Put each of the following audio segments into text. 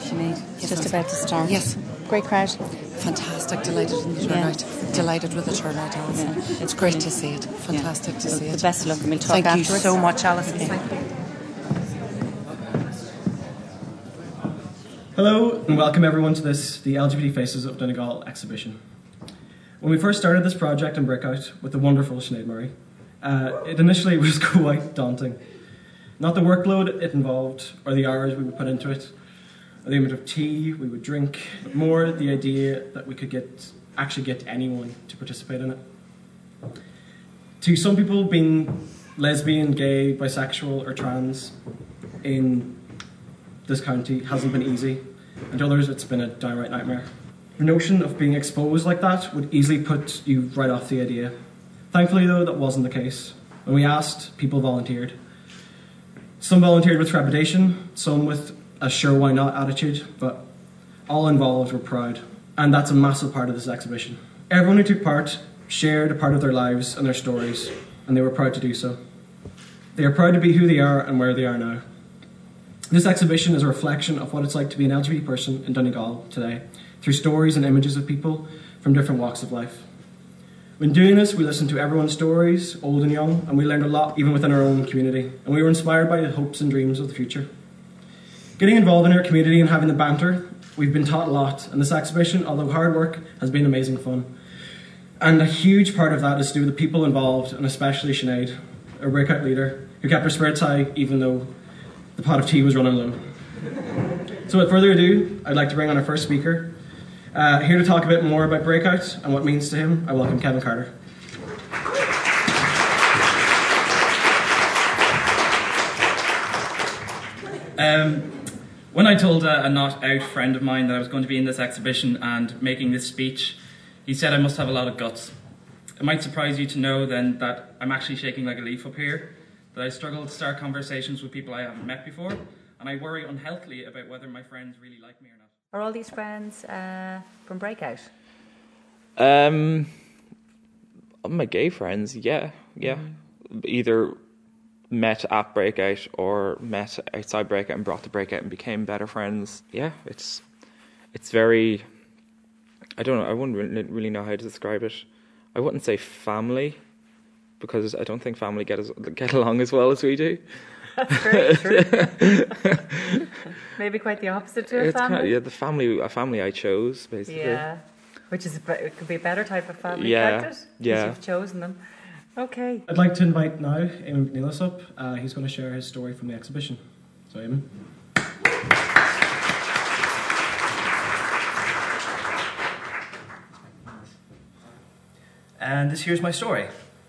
Sinead. It's just about to start. Yes. Great crowd. Fantastic. Delighted in the turnout. Delighted with the turnout, Alison. Yeah, It's great to see it. Fantastic to see it. The best of luck, and we'll talk Thank afterwards. you so much, Alison. Okay. Thank you. Hello and welcome everyone to the LGBT Faces of Donegal exhibition. When we first started this project in Breakout with the wonderful Sinead Murray, it initially was quite daunting. Not the workload it involved or the hours we would put into it, or the amount of tea we would drink, but more the idea that we could actually get anyone to participate in it. To some people, being lesbian, gay, bisexual or trans in this county hasn't been easy, and to others it's been a downright nightmare. The notion of being exposed like that would easily put you right off the idea. Thankfully though, that wasn't the case. When we asked, people volunteered. Some volunteered with trepidation, some with a sure why not attitude, but all involved were proud. And that's a massive part of this exhibition. Everyone who took part shared a part of their lives and their stories, and they were proud to do so. They are proud to be who they are and where they are now. This exhibition is a reflection of what it's like to be an LGBT person in Donegal today, through stories and images of people from different walks of life. When doing this, we listened to everyone's stories, old and young, and we learned a lot even within our own community, and we were inspired by the hopes and dreams of the future. Getting involved in our community and having the banter, we've been taught a lot, and this exhibition, although hard work, has been amazing fun. And a huge part of that is to do with the people involved, and especially Sinead, our Breakout leader, who kept her spirits high even though the pot of tea was running low. So without further ado, I'd like to bring on our first speaker. Here to talk a bit more about Breakout and what it means to him, I welcome Kevin Carter. When I told a not out friend of mine that I was going to be in this exhibition and making this speech, he said I must have a lot of guts. It might surprise you to know then that I'm actually shaking like a leaf up here, that I struggle to start conversations with people I haven't met before, and I worry unhealthily about whether my friends really like me or not. Are all these friends from Breakout? My gay friends, yeah. Either met at Breakout or met outside Breakout and brought to Breakout and became better friends. Yeah, it's very, I don't know, I wouldn't really know how to describe it. I wouldn't say family, because I don't think family get along as well as we do. That's very true. Maybe quite the opposite to a family. A family I chose, basically. Yeah, which is it could be a better type of family, yeah, can't it? Yeah, you've chosen them. Okay. I'd like to invite now Eamon McNeilis up. He's going to share his story from the exhibition. So Eamon. And this here's my story.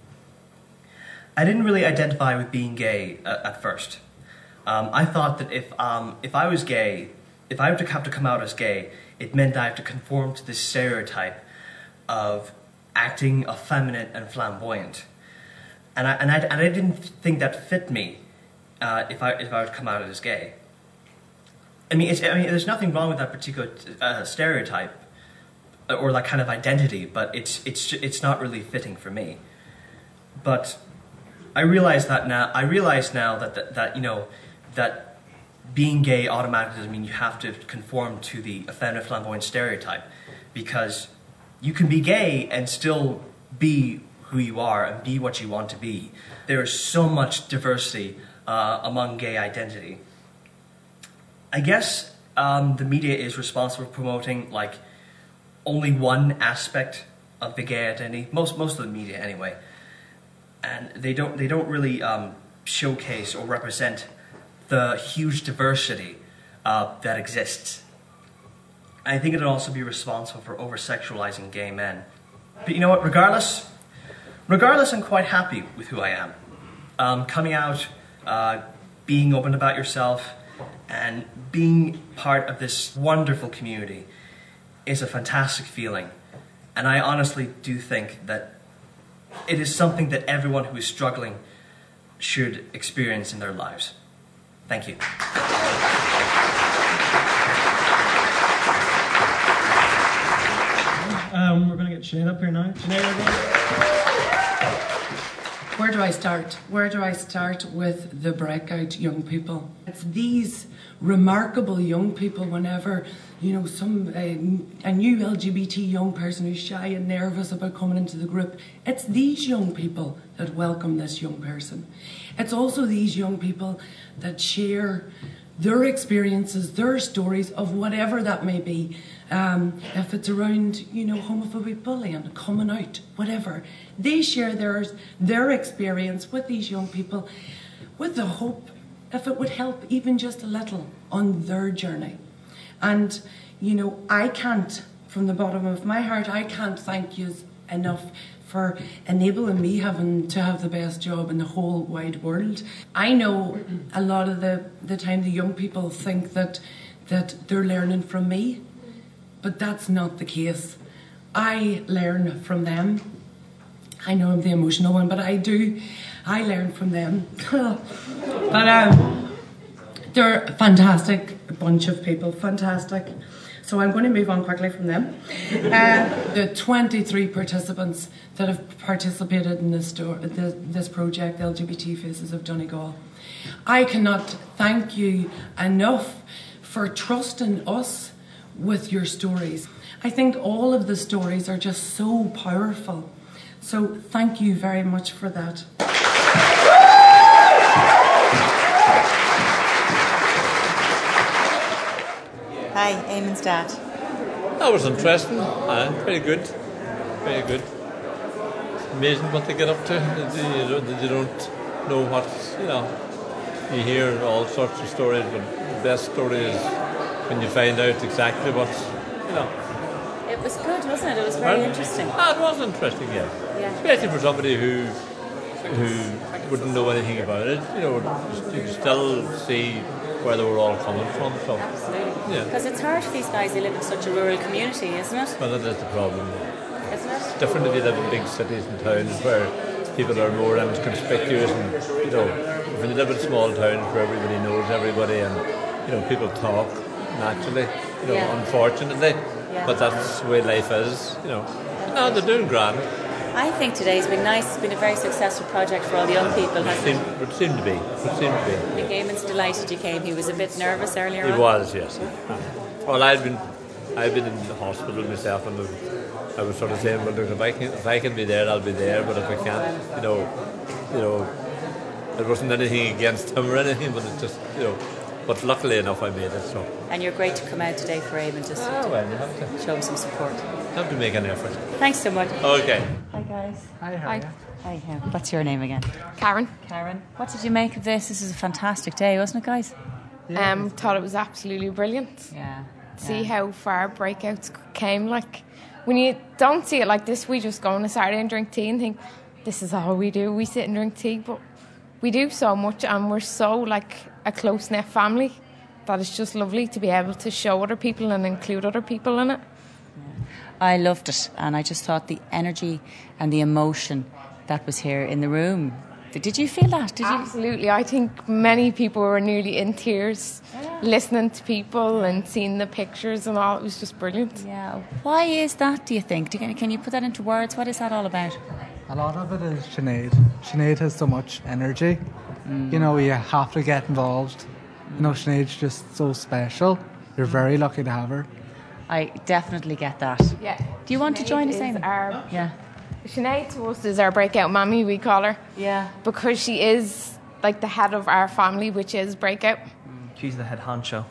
I didn't really identify with being gay at first. I thought that if I was gay, if I were to have to come out as gay, it meant I have to conform to this stereotype of acting effeminate and flamboyant, and I didn't think that fit me if I were to come out as gay. I mean, there's nothing wrong with that particular stereotype or that kind of identity, but it's not really fitting for me. But I realize now that you know that being gay automatically doesn't mean you have to conform to the effeminate flamboyant stereotype, because you can be gay and still be who you are and be what you want to be. There is so much diversity among gay identity. I guess the media is responsible for promoting like only one aspect of the gay identity. Most of the media anyway. And they don't really showcase or represent the huge diversity that exists. I think it'd also be responsible for over-sexualizing gay men. But you know what? Regardless, I'm quite happy with who I am. Coming out, being open about yourself, and being part of this wonderful community is a fantastic feeling. And I honestly do think that it is something that everyone who is struggling should experience in their lives. Thank you. We're going to get Sinead up here now. Sinead, Where do I start? Where do I start with the Breakout young people? It's these remarkable young people whenever, you know, a new LGBT young person who's shy and nervous about coming into the group, it's these young people that welcome this young person. It's also these young people that share their experiences, their stories of whatever that may be. If it's around, you know, homophobic bullying, coming out, whatever. They share their experience with these young people with the hope if it would help even just a little on their journey. And, you know, I can't, from the bottom of my heart, I can't thank you enough for enabling me having to have the best job in the whole wide world. I know a lot of the time the young people think that they're learning from me, but that's not the case. I learn from them. I know I'm the emotional one, but I learn from them. But they're a fantastic bunch of people, fantastic. So I'm going to move on quickly from them. The 23 participants that have participated in this project, LGBT Faces of Donegal. I cannot thank you enough for trusting us with your stories. I think all of the stories are just so powerful. So thank you very much for that. Hi, Eamon's dad. That was interesting. Very good. Very good. Amazing what they get up to. You don't know what, you know. You hear all sorts of stories, but the best story is when you find out exactly what's, you know. It was good, wasn't it? It was very interesting. It was interesting, yeah. Especially for somebody who wouldn't know anything about it. You know, you can still see where they were all coming from. So. Absolutely. Yeah. Because it's hard for these guys who live in such a rural community, isn't it? Well, that is the problem. Isn't it? It's different if you live in big cities and towns where people are more inconspicuous, and you know, when you live in small towns where everybody knows everybody and you know people talk naturally, you know, unfortunately, but that's the way life is, you know. No, they're doing grand. I think today's been nice. It's been a very successful project for all the young people, hasn't it? It seemed to be. I think Eamon's delighted you came. He was a bit nervous earlier on. He was, yes. Well, I've been in the hospital myself, and I was sort of saying, well, look, if I can be there, I'll be there. But if I can't, you know, there wasn't anything against him or anything, but it just, you know. But luckily enough, I made it. So. And you're great to come out today for Eamon, just well, you have to show him some support. You have to make an effort. Thanks so much. Okay. Hi guys. Hi, how are you? Hi. What's your name again? Karen. Karen. What did you make of this? This is a fantastic day, wasn't it, guys? Thought it was absolutely brilliant. Yeah. See how far breakouts came. Like, when you don't see it like this, we just go on a Saturday and drink tea and think, this is all we do. We sit and drink tea, but we do so much, and we're so like a close-knit family that it's just lovely to be able to show other people and include other people in it. I loved it, and I just thought the energy and the emotion that was here in the room. Did you feel that? Did you? Absolutely. I think many people were nearly in tears listening to people and seeing the pictures and all. It was just brilliant. Yeah. Why is that, do you think? Can you put that into words? What is that all about? A lot of it is Sinead. Sinead has so much energy. You know, you have to get involved. You know, Sinead's just so special. You're very lucky to have her. I definitely get that. Yeah. Do you want to join us, Amy? Yeah. Sinead to us is our breakout mammy, we call her. Yeah. Because she is like the head of our family, which is Breakout. She's the head honcho.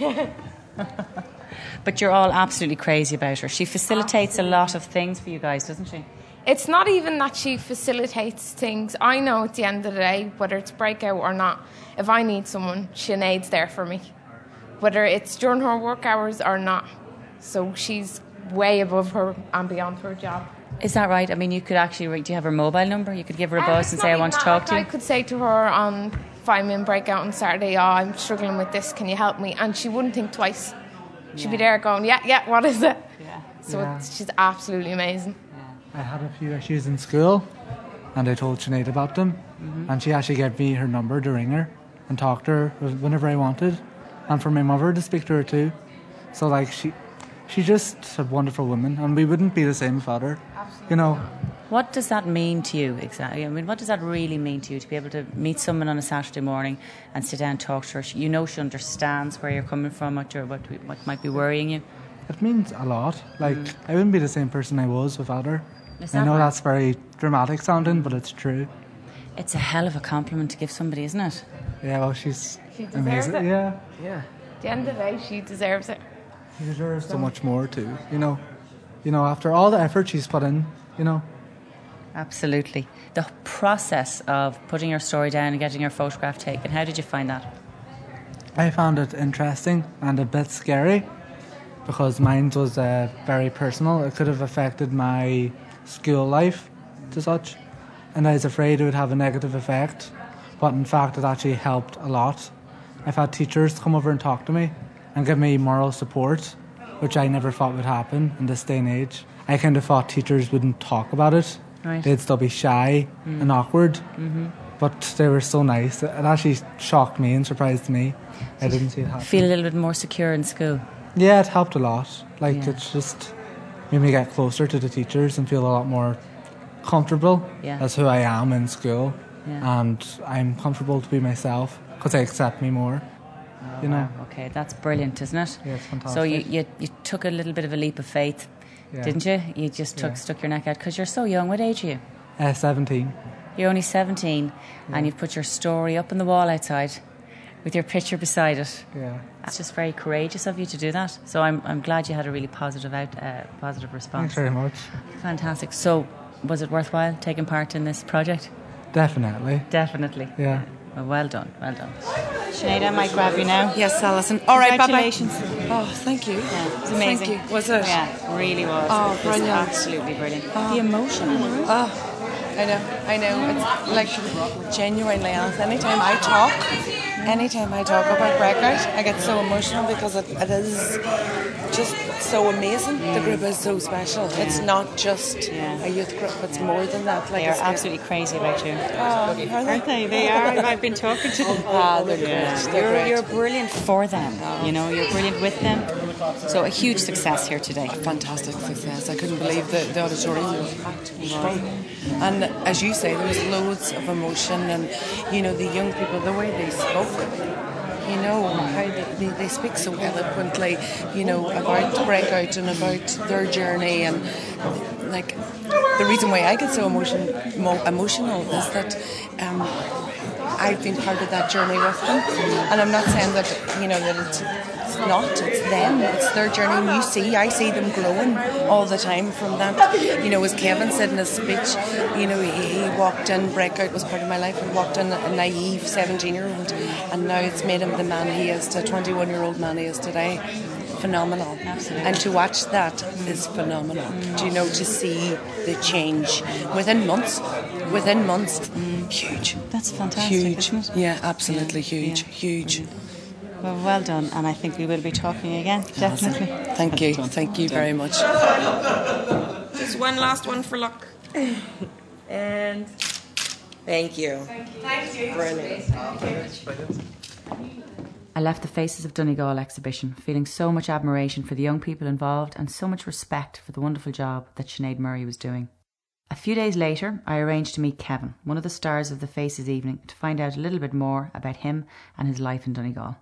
But you're all absolutely crazy about her. She facilitates a lot of things for you guys, doesn't she? It's not even that she facilitates things. I know at the end of the day, whether it's Breakout or not, if I need someone, Sinead's there for me. Whether it's during her work hours or not. So she's way above her and beyond her job. Is that right? I mean, you could actually, do you have her mobile number? You could give her a buzz and say, I want to talk to you. I could say to her on 5-minute breakout on Saturday, I'm struggling with this, can you help me? And she wouldn't think twice. She'd be there going, yeah, what is it? Yeah. So she's absolutely amazing. I had a few issues in school, and I told Sinead about them, and she actually gave me her number to ring her and talk to her whenever I wanted, and for my mother to speak to her too. So like she's just a wonderful woman, and we wouldn't be the same without her. Absolutely. You know, What does that mean to you exactly? I mean, what does that really mean to you to be able to meet someone on a Saturday morning and sit down and talk to her? You know she understands where you're coming from, what might be worrying you. It means a lot. Like, I wouldn't be the same person I was without her. I know right? that's very dramatic sounding, but it's true. It's a hell of a compliment to give somebody, isn't it? Yeah, well, she's She deserves amazing. it. Yeah. At the end of the day, she deserves it. She deserves so much more too. You know, after all the effort she's put in, you know. Absolutely. The process of putting your story down and getting your photograph taken, how did you find that? I found it interesting and a bit scary because mine was very personal. It could have affected my school life to such, and I was afraid it would have a negative effect, but in fact it actually helped a lot. I've had teachers come over and talk to me and give me moral support, which I never thought would happen in this day and age. I kind of thought teachers wouldn't talk about it. Right. They'd still be shy and awkward, but they were so nice. It actually shocked me and surprised me. I didn't see it happen. Feel a little bit more secure in school? Yeah, it helped a lot. Like, it's just made me get closer to the teachers and feel a lot more comfortable as who I am in school. Yeah. And I'm comfortable to be myself because they accept me more. You know. Okay, that's brilliant, isn't it? Yeah, it's fantastic. So you took a little bit of a leap of faith, didn't you? You just stuck your neck out because you're so young. What age are you? 17. You're only 17 and you've put your story up on the wall outside with your picture beside it. Yeah. That's just very courageous of you to do that. So I'm glad you had a really positive response. Thanks very much. Fantastic. So was it worthwhile taking part in this project? Definitely. Definitely. Yeah. Well done, well done. Sinead, I might grab you now. Yes, Alison. All right, bye-bye. Congratulations. Oh, thank you. Yeah, it was amazing. Thank you. Was it? Yeah, really was. Oh, It was brilliant. absolutely brilliant. The emotion in the room. I know. It's like genuinely, Alice. Anytime I talk about Breakout, I get so emotional because it is just so amazing. The group is so special. It's not just a youth group, it's more than that. Like, They are absolutely crazy about you. Aren't they? They are. I've been talking to them. They're great. They're great. You're brilliant for them. You know, you're brilliant with them. So a huge success here today. Fantastic success. I couldn't believe the auditorium was packed. And as you say, there was loads of emotion, and you know, the young people, the way they spoke, you know, how they speak so eloquently, you know, about Breakout and about their journey. And like, the reason why I get so emotional is that I've been part of that journey with them, and I'm not saying that, you know, that it's them, it's their journey. And I see them growing all the time from that. You know, as Kevin said in his speech, you know, he walked in, Breakout was part of my life, and walked in a naive 17-year-old, and now it's made him the man he is, the 21-year-old man he is today. Phenomenal. Absolutely. And to watch that is phenomenal. Do you know, to see the change within months, huge. That's fantastic, Huge. isn't it? Yeah, absolutely huge. Well done, and I think we will be talking again, definitely. Thank you very much. Just one last one for luck. And thank you. Thank you. Brilliant. I left the Faces of Donegal exhibition feeling so much admiration for the young people involved and so much respect for the wonderful job that Sinead Murray was doing. A few days later, I arranged to meet Kevin, one of the stars of the Faces evening, to find out a little bit more about him and his life in Donegal.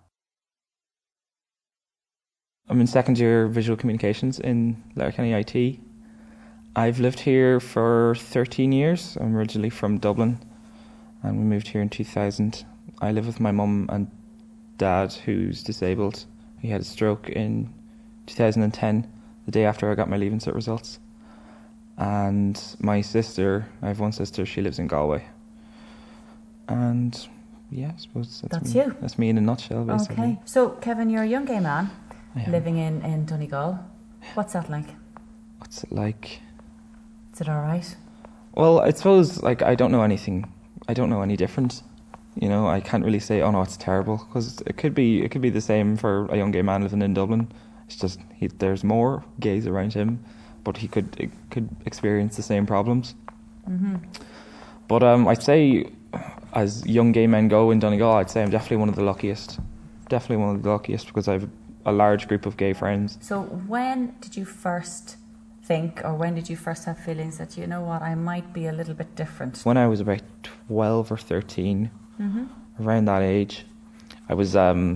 I'm in second year visual communications in Letterkenny IT. I've lived here for 13 years. I'm originally from Dublin and we moved here in 2000. I live with my mum and dad, who's disabled. He had a stroke in 2010, the day after I got my Leaving Cert results. And my sister, I have one sister, she lives in Galway. And yeah, I suppose That's me. you. That's me in a nutshell, basically. Okay, so Kevin, you're a young gay man I am. living in Donegal. What's that like? What's it like? Is it all right? Well, I suppose, like, I don't know anything. I don't know any different. You know, I can't really say, oh no, it's terrible, because it could be the same for a young gay man living in Dublin. It's just there's more gays around him, but he could experience the same problems. Mm-hmm. But I'd say, as young gay men go in Donegal, I'd say I'm definitely one of the luckiest. Definitely one of the luckiest, because I have a large group of gay friends. So when did you first think, or when did you first have feelings that, you know what, I might be a little bit different? When I was about 12 or 13, around that age, I was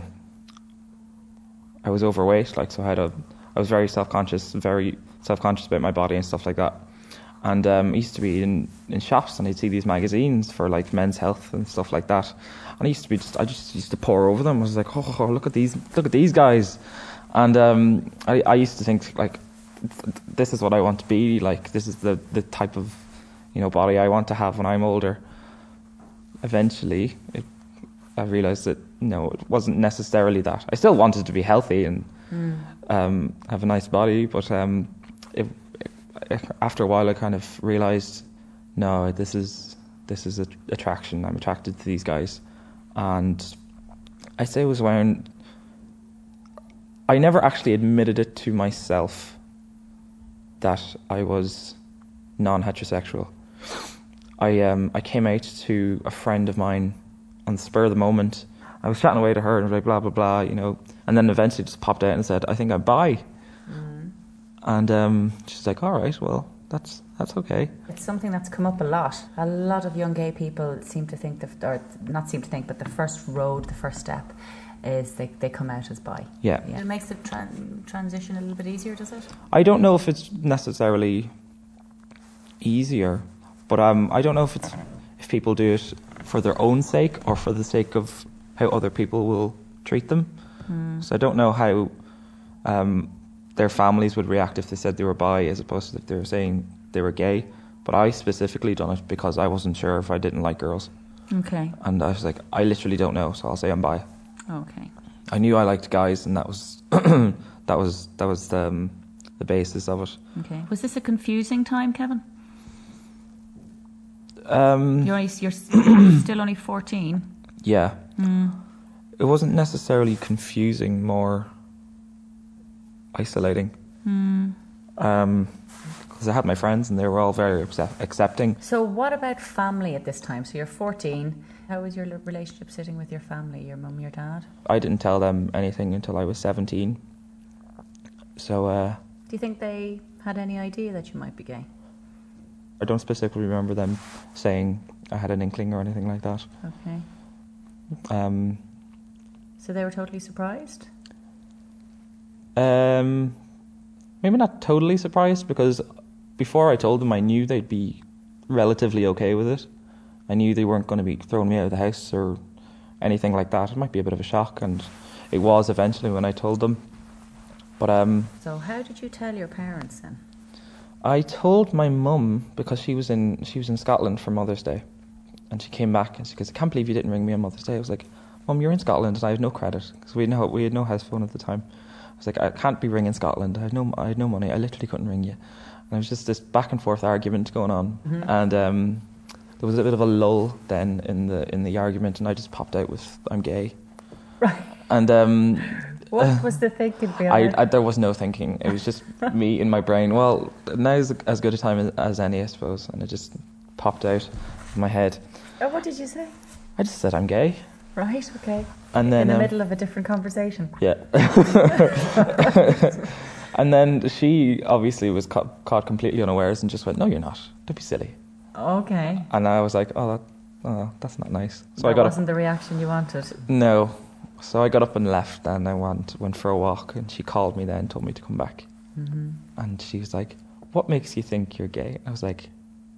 overweight, like, so I was very self-conscious about my body and stuff like that. And I used to be in shops, and I'd see these magazines for like men's health and stuff like that. And I just used to pore over them. I was like, oh, look at these guys. And I used to think, like, this is what I want to be like. This is the type of, body I want to have when I'm older. Eventually, I realised that it wasn't necessarily that. I still wanted to be healthy and have a nice body, but after a while, I kind of realised, no, this is attraction. I'm attracted to these guys, and I say it was around. I never actually admitted it to myself that I was non-heterosexual. I came out to a friend of mine on the spur of the moment. I was chatting away to her and was like, blah, blah, blah, and then eventually just popped out and said, I think I'm bi. And she's like, all right, well, that's okay. It's something that's come up a lot. A lot of young gay people seem to think, but the first step is they come out as bi. Yeah. It makes the transition a little bit easier, does it? I don't know if it's necessarily easier, but I don't know if people do it for their own sake or for the sake of how other people will treat them. So I don't know how their families would react if they said they were bi as opposed to if they were saying they were gay. But I specifically done it because I wasn't sure if I didn't like girls. Okay. And I was like, I literally don't know, so I'll say I'm bi. Okay. I knew I liked guys, and that was the basis of it. Okay. Was this a confusing time, Kevin? You're still only 14. Yeah. It wasn't necessarily confusing, more isolating. Because I had my friends and they were all very accepting. So what about family at this time? So you're 14. How was your relationship sitting with your family, your mum, your dad? I didn't tell them anything until I was 17. So... do you think they had any idea that you might be gay? I don't specifically remember them saying I had an inkling or anything like that. Okay. So they were totally surprised? Maybe not totally surprised, because before I told them, I knew they'd be relatively okay with it. I knew they weren't going to be throwing me out of the house or anything like that. It might be a bit of a shock, and it was eventually when I told them. But so how did you tell your parents then? I told my mum because she was in Scotland for Mother's Day, and she came back and she goes, I can't believe you didn't ring me on Mother's Day. I was like, Mum, you're in Scotland and I have no credit, because we had no house phone at the time. I was like, I can't be ringing Scotland. I had no money. I literally couldn't ring you. And there was just this back and forth argument going on, and there was a bit of a lull then in the argument, and I just popped out with I'm gay. Right. And what was the thinking behind it? There was no thinking. It was just me in my brain. Well, now's as good a time as any, I suppose. And it just popped out in my head. Oh, what did you say? I just said I'm gay. Right, okay. And then, in the middle of a different conversation. Yeah. And then she obviously was caught completely unawares and just went, no, you're not. Don't be silly. Okay. And I was like, that's not nice. So that wasn't the reaction you wanted? No. So I got up and left, and I went for a walk, and she called me then and told me to come back. And she was like, what makes you think you're gay? I was like,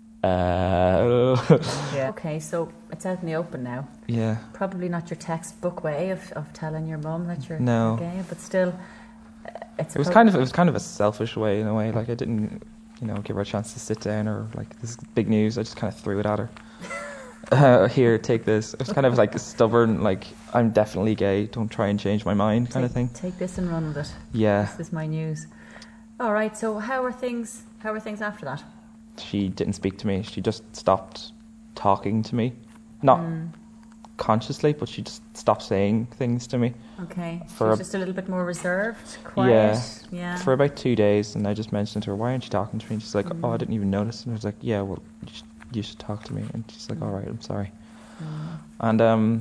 Yeah. Okay, so it's out in the open now. Yeah. Probably not your textbook way of telling your mum that you're gay, but still, it was kind of a selfish way in a way. Like I didn't, give her a chance to sit down or like this is big news. I just kind of threw it at her. Here, take this. It was kind of like a stubborn, like I'm definitely gay. Don't try and change my mind, kind of thing. Take this and run with it. Yeah. This is my news. All right. So how are things after that? She didn't speak to me. She just stopped talking to me. Not consciously, but she just stopped saying things to me. Okay. She was just a little bit more reserved, quiet. Yeah. For about 2 days, and I just mentioned to her, why aren't you talking to me? And she's like, I didn't even notice. And I was like, yeah, well, you should talk to me. And she's like, all right, I'm sorry. And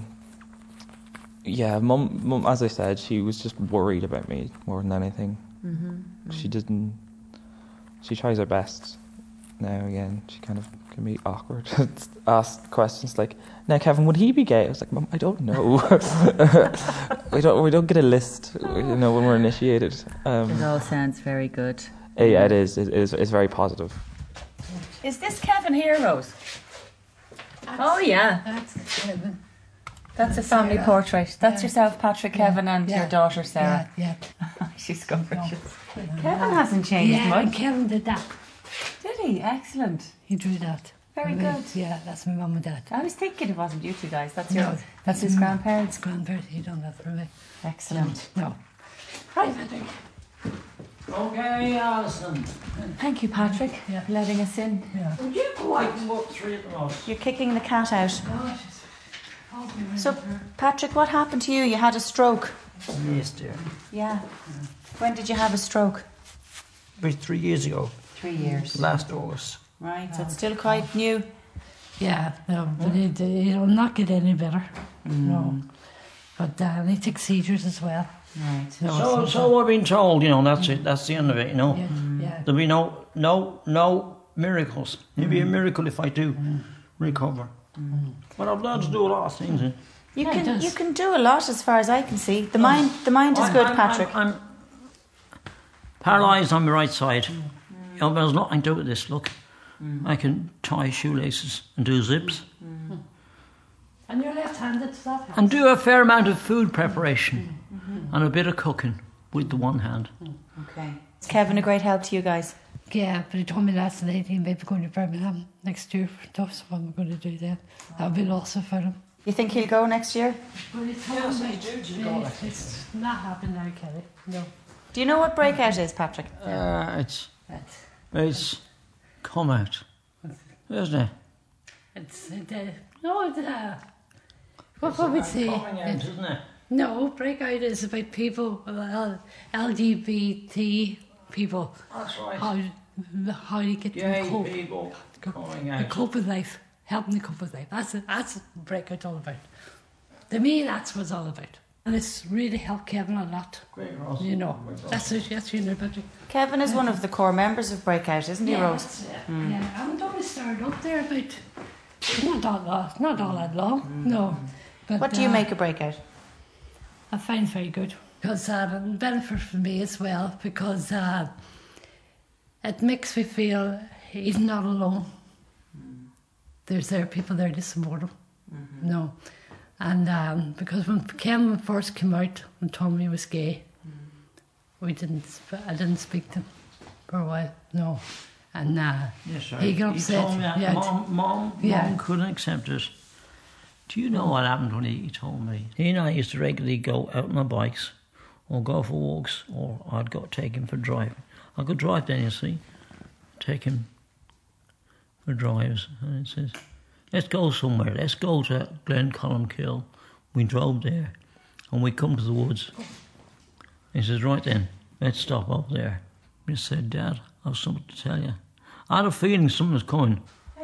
Mum, as I said, she was just worried about me more than anything. She she tries her best. Now and again, she kind of can be awkward. Ask questions like, "Now, Kevin, would he be gay?" I was like, "Mum, I don't know." we don't get a list, when we're initiated. It all sounds very good. Yeah, it is. It's very positive. Is this Kevin here, Rose? Oh yeah, That's Kevin. that's a family portrait. That's yourself, Patrick, Kevin, and your daughter Sarah. Yeah. She's gorgeous. Kevin hasn't changed and much. Kevin did that. Did he? Excellent. He drew that. Very good. Yeah, that's my mum and dad. I was thinking it wasn't you two guys. That's No, his grandparents. Grandparents, he done that for me. Excellent. No. Right, Patrick. Okay, Alison. Thank you, Patrick, for letting us in. Yeah. Would you go out and walk through the house? You're kicking the cat out. So, Patrick, what happened to you? You had a stroke. Yes, dear. Yeah. When did you have a stroke? About 3 years ago. 3 years. Last August. Right, so it's still quite new. Yeah, no, but it'll not get any better. No. But he takes seizures as well. Right. So I've been told, that's it. That's the end of it, Yeah. There'll be no miracles. It'll be a miracle if I do recover. But I've learned to do a lot of things. You can do a lot as far as I can see. The mind is good, Patrick. I'm paralysed on my right side. There's nothing to do with this, look. I can tie shoelaces and do zips. And you're left-handed, so that helps. And do a fair amount of food preparation and a bit of cooking with the one hand. Okay. Is Kevin a great help to you guys? Yeah, but he told me last night he may be going to Birmingham next year for stuff, so what am I going to do then? That would be awesome for him. You think he'll go next year? Well, it's not happening now, Kelly. No. Do you know what breakout is, Patrick? It's come out, isn't it? What would we say? Coming out, isn't it? No, breakout is about people, LGBT people. That's right. How you get Gay to cope. people coming To out. cope with life, helping to cope with life. That's what breakout's all about. To me, that's what it's all about. And it's really helped Kevin a lot. Great, Ross. That's it, yes, Patrick. Kevin is one of the core members of Breakout, isn't he, Rose? That's it. Yeah, I'm only started up there about not all that long, no. But, What do you make a Breakout? I find very good because benefit for me as well because it makes me feel he's not alone. There are people there to support him. No, and because when Kevin first came out and told me he was gay, I didn't speak to him for a while. No, and he got upset. He told me that Mom couldn't accept it. Do you know what happened when he told me? He and I used to regularly go out on our bikes or go for walks or I'd take him for driving. I could drive then, you see. Take him for drives. And he says, let's go somewhere. Let's go to Glencolmkill. We drove there and we come to the woods. He says, right then, let's stop up there. He said, Dad, I've something to tell you. I had a feeling something was coming.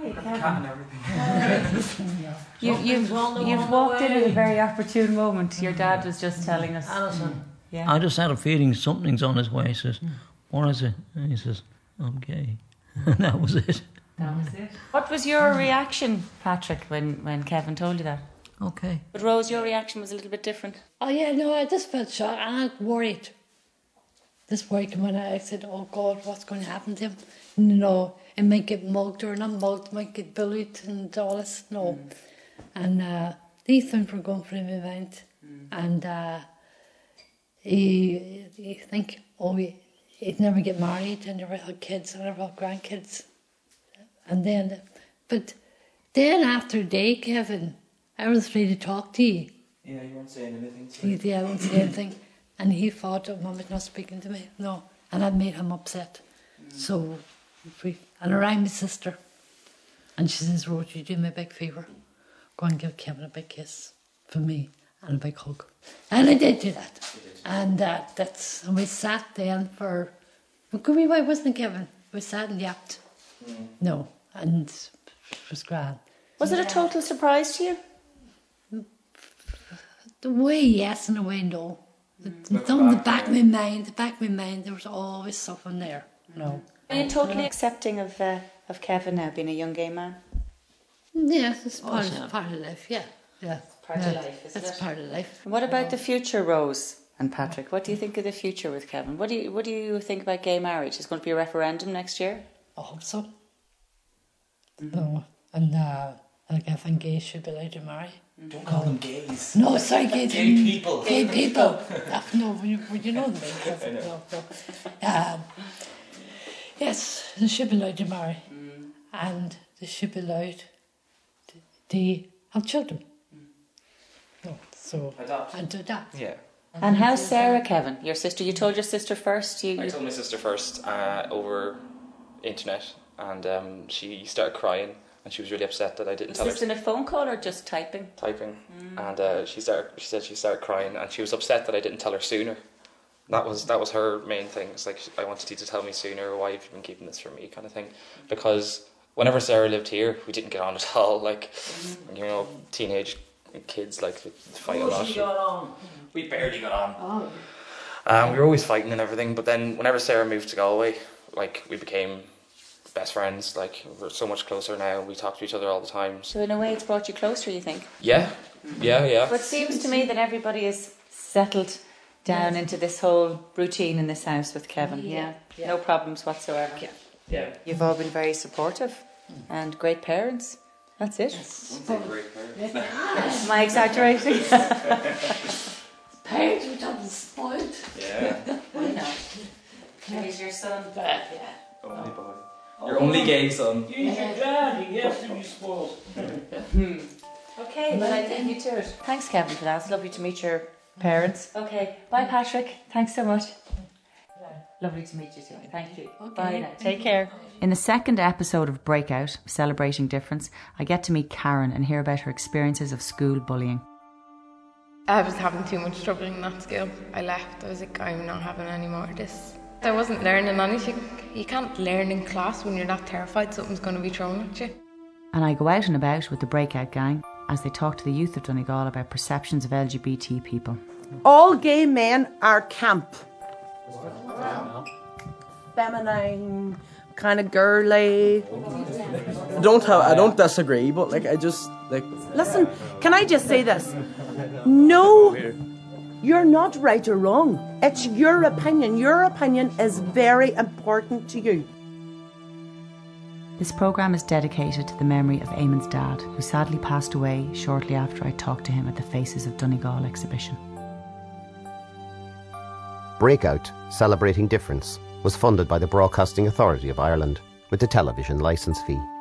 You've walked in at a very opportune moment. Your dad was just telling us. Alison. Yeah. I just had a feeling something's on his way. He says, what is it? And he says, I'm gay. And that was it. That was it. What was your reaction, Patrick, when Kevin told you that? Okay. But Rose, your reaction was a little bit different. Oh yeah, no, I just felt shocked and I worried. This week when I said, oh God, what's going to happen to him? It might get mugged or not mugged, might get bullied and all this. No. And these things were going through my mind. And you think, he'd never get married and never had kids and never had grandkids. And then, but then after a day, Kevin, I was ready to talk to you. Yeah, you weren't saying anything. Yeah, I wouldn't say anything. And he thought that Mum was not speaking to me. No. And that made him upset. So, and I rang my sister. And she says, Rose, you do me a big favour. Go and give Kevin a big kiss for me and a big hug. And I did do that. And and we sat then for, why wasn't it, Kevin? We sat and yapped. No. And it was grand. Was it a total surprise to you? The way yes and the way no. It's on the back of my mind, there was always something there. No. Are you totally accepting of Kevin now, being a young gay man? Yes, it's part of life, yeah. Part of life, isn't it? It's part of life. And what about the future, Rose and Patrick? What do you think of the future with Kevin? What do you think about gay marriage? Is going to be a referendum next year? I hope so. No, and like I think gays should be allowed to marry. Don't call them gays. No, sorry, gays. Gay people. Gay people. No, you know them. No. Yes, they should be allowed to marry, and they should be allowed to have children. No, so and adopt. Yeah. And how's Sarah, Kevin, your sister? You told your sister first. I told my sister first over internet, and she started crying, and she was really upset that I didn't tell her. Was this in a phone call or just typing? Typing, and she said she started crying, and she was upset that I didn't tell her sooner. That was her main thing. It's like, I wanted you to tell me sooner. Why have you been keeping this from me, kind of thing? Because whenever Sarah lived here, we didn't get on at all. Like, you know, teenage kids like fight a lot. We barely got on. We were always fighting and everything. But then, whenever Sarah moved to Galway, like, we became best friends. Like, we're so much closer now. We talk to each other all the time. So in a way, it's brought you closer, you think? Yeah. But it seems to me that everybody is settled down into this whole routine in this house with Kevin. Yeah. No problems whatsoever. Yeah. You've all been very supportive and great parents. That's it. Great parents. Am I exaggerating? Parents were double spoiled. Yeah. I know. He's your son. Only boy. Your only gay son. He's your dad, he has to be spoiled. Okay, well, I think you to it. Thanks, Kevin, for that. It's lovely to meet your parents. Okay, bye, Patrick. Thanks so much. Lovely to meet you too. Thank you. Okay. Bye now. Take care. In the second episode of Breakout, Celebrating Difference, I get to meet Karen and hear about her experiences of school bullying. I was having too much trouble in that school. I left. I was like, I'm not having any more of this. I wasn't learning anything. You can't learn in class when you're not terrified something's going to be thrown at you. And I go out and about with the Breakout gang as they talk to the youth of Donegal about perceptions of LGBT people. All gay men are camp. Feminine, kind of girly. I don't disagree, but I just Listen, can I just say this? No, you're not right or wrong. It's your opinion. Your opinion is very important to you. This programme is dedicated to the memory of Eamon's dad, who sadly passed away shortly after I talked to him at the Faces of Donegal exhibition. Breakout, Celebrating Difference, was funded by the Broadcasting Authority of Ireland with the television licence fee.